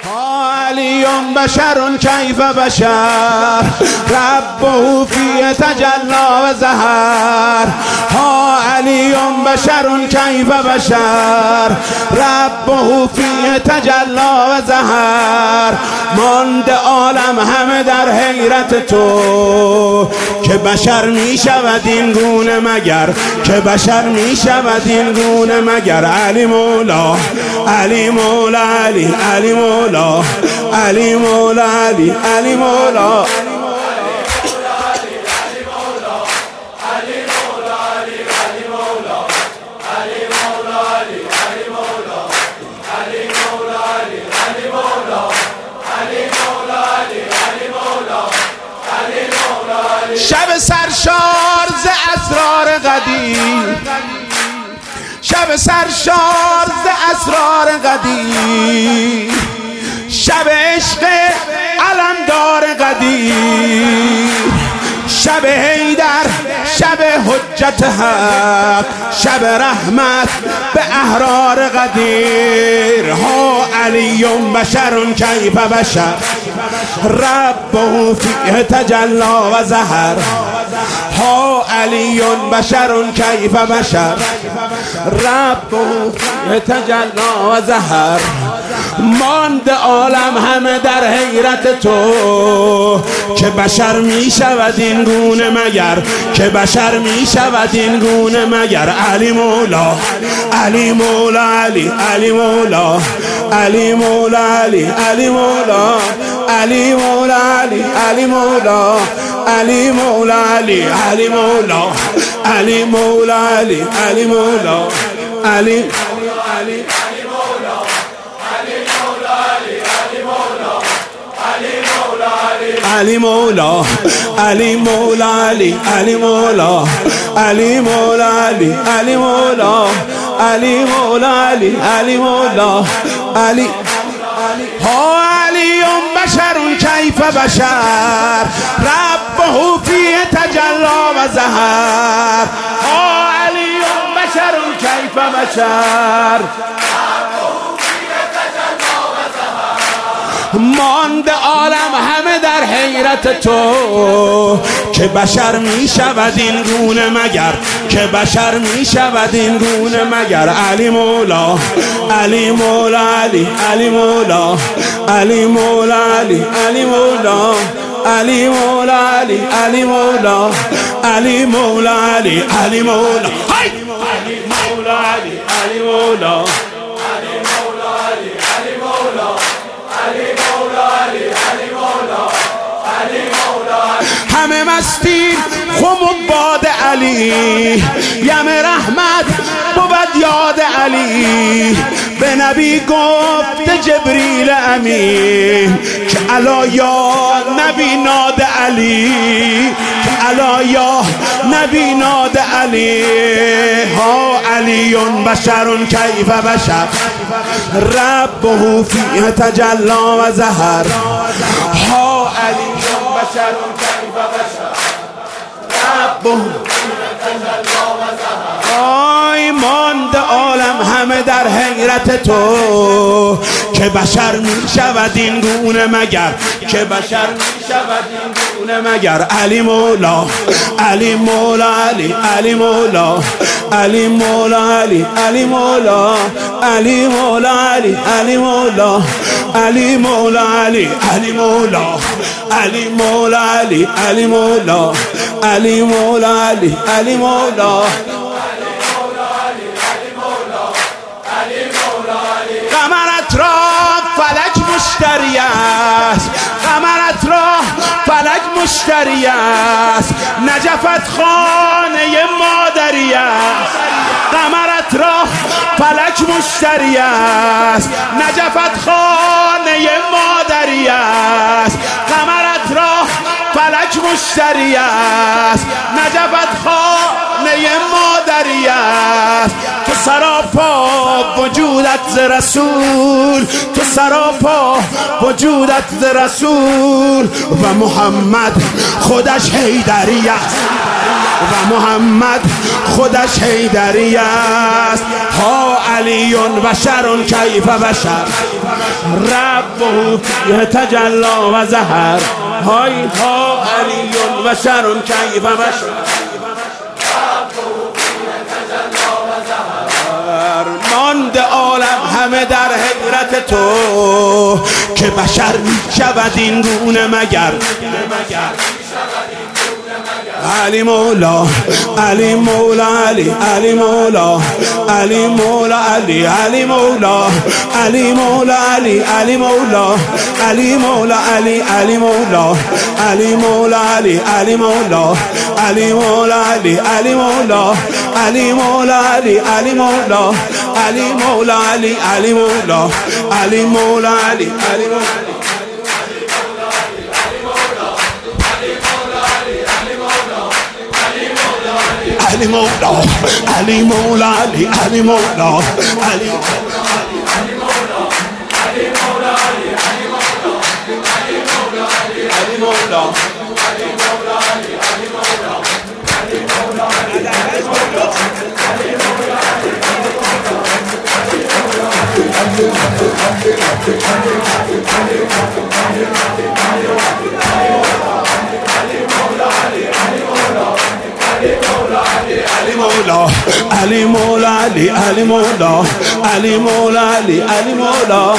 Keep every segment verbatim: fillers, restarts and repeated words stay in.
علی بشر کیف بشر ربه فی تجلی و ظهر. ها علی بشر کیف بشر ربه فی تجلی و ظهر. مانده عالم همه در حیرت تو که بشر می شود این گونه مگر، که بشر می شود این گونه مگر. علی مولا علی مولا علی علی مولا علی مولا علی علی مولا شب سرشار ز اسرار قدیم، شب سرشار ز اسرار قدیم، شب عشق علمدار قدیم، شب حیدر، شب حجت حق، شب رحمت به احرار قدیر. ها علی بشر کیف بشر ربه فیه تجلی و ظهر. ها علی بشر کیف بشر ربه فیه تجلی و ظهر. مانده عالم همه در حیرت تو که بشر می شود این گونه مگر، که بشر می شود این گونه مگر. علی مولا علی مولا علی علی مولا علی مولا علی علی مولا علی مولا علی علی مولا علی مولا علی علی مولا علی مولا علی علی مولا علی علی علی مولا علی مولا علی علی مولا علی مولا علی علی مولا علی مولا علی علی مولا علی. ها علی بشر کیف بشر ربه فی تجلی و ظهر. ها علی بشر کیف بشر مانده عالم همه در حیرت تو که بشر می شود این گونه مگر، که بشر می شود این گونه مگر. علی مولا علی مولا علی علی مولا علی مولا علی علی مولا علی مولا علی علی مولا علی مولا علی علی مولا علی مولا علی علی مولا همه مستیم خم باد علی، یم رحمت بود یاد علی. به نبی گفت جبریل امین که الا یا نبی ناد علی، که الا یا نبی ناد علی. ها علی بشر کیف بشر ربه فیه تجلی و ظهر. ها علی بشر کیف بشر ربه آی مانده عالم همه در حیرت تو که بشر می شود این گونه مگر، که بشر می شود این گونه مگر. علی مولا علی مولا علی علی مولا علی مولا علی علی مولا علی مولا علی علی مولا علی مولا علی علی مولا علی مولا علی علی مولا علی مولا علی علی مولا. قمرت را فلک مشتری است، قمرت را فلک مشتری است. نجفت خانه مادری است، قمرت را فلک مشتری است. نجفت خانه مادری است، قمرت را فلک مشتری است. نجفت خانه مادری است. تو سراپا وجودت ز رسول، تو سراپا وجودت ز رسول. و محمد خودش حیدری است، و محمد خودش حیدری است. ها علی بشر کیف بشر ربه فیه تجلی و ظهر های ها علی بشر کیف بشر مانده عالم همه در حیرت تو که بشر می شود این گونه مگر علی مولا علی مولا علی علی مولا علی مولا علی علی مولا علی مولا علی علی مولا علی مولا علی علی مولا علی مولا علی علی مولا علی مولا علی علی مولا علی مولا علی علی مولا علی مولا علی علی مولا علی مولا علی علی مولا علی مولا علی مولا علی علی مولا علی علی مولا علی مولا علی علی مولا علی مولا علی علی مولا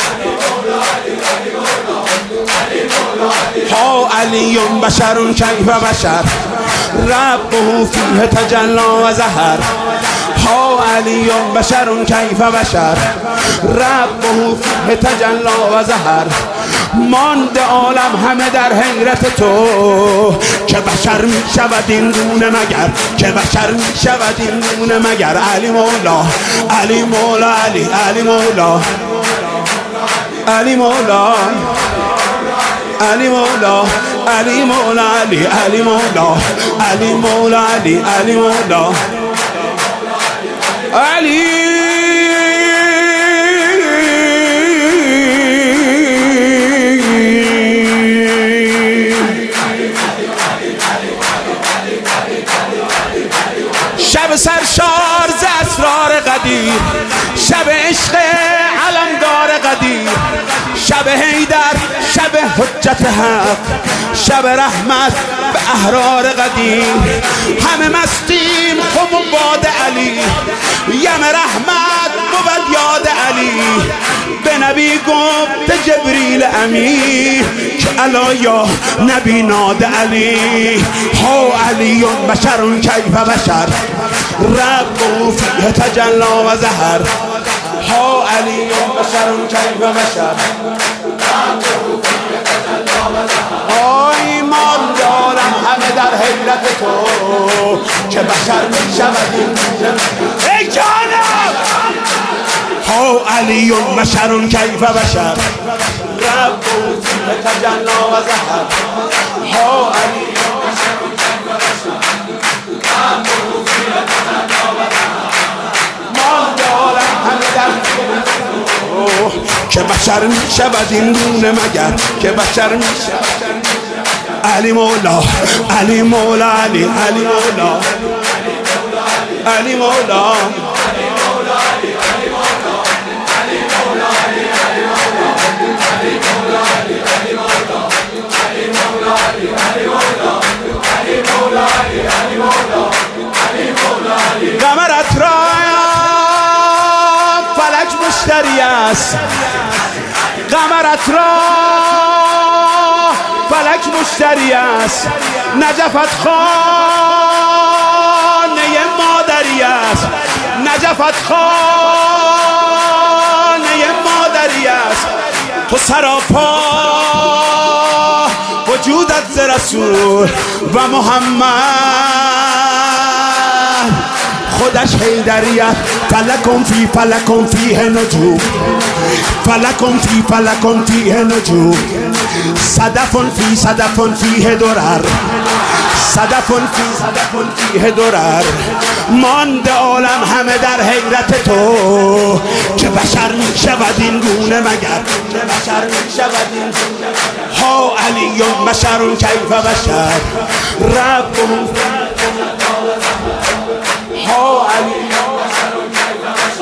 ها علی بشر کیف بشر ربه فیه تجلی و ظهر ها علی بشر کیف بشر ربه فیه تجلی و ظهر مانده عالم همه در حیرت تو که بشر می شود این گونه مگر که بشر می شود این گونه مگر علی مولا علی مولا علی علی مولا علی مولا علی مولا علی مولا علی علی مولا علی مولا علی علی مولا علی شب سرشار ز اسرار قدیر شب عشق علمدار قدیر شب حیدر شب حجت حق شب رحمت به احرار قدیر همه مستیم خمون باد علی یم رحمت بود یاد علی به نبی گفت جبریل امیر که الا یا نبی ناد علی ها علی بشر کیف بشر ربه فیه تجلی و ظهر ها علی بشر کیف بشر آی مان دارم همه در حیرت تو که بشر می شود ای جانم ها علی بشر کیف بشر ربه فیه تجلی و ظهر ها علی که بشر می شود این گونه مگر که بشر می شود علی مولا علی مولا علی علی مولا علی مولا قمرت را فلک مشتری است قمرت را فلک مشتری است نجفت خانه مادری است نجفت خانه مادری است تو سراپا وجودت ز رسول و محمد خودش حیدریت فلکم فی فلکم فیه نجوم فلکم فی فلکم فیه نجوم صدفون فی صدفون فیه درر صدفون فی صدفون فیه درر مانده عالم همه در حیرت تو که بشر می شود این گونه مگر که بشر می شود این گونه ها علی بشر کیف بشر ربهم ها علی بشر کیف بشر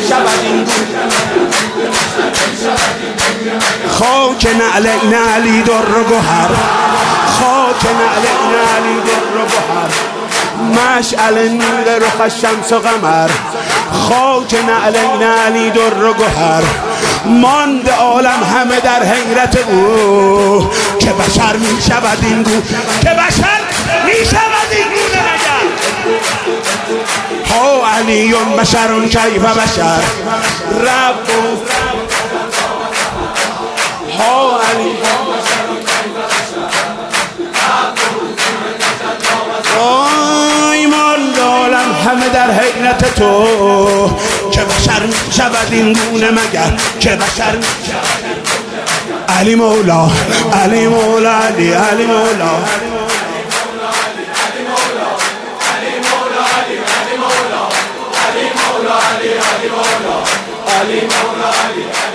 شود این خاک نعل علی در و گوهر، خاک نعل علی در و گوهر، مشعل نور رخ شمس و قمر، خاک نعل علی در و گوهر، ماند عالم همه در حیرت او که بشر می شود این گونه، که بشر می شود این گونه مگر ها علی بشر کیف بشر رب ها علی ایمان دالم همه در حیرت تو که بشر می شود این گونه مگر، که بشر می شود علی مولا علی مولا علی علی مولا علی مولا علی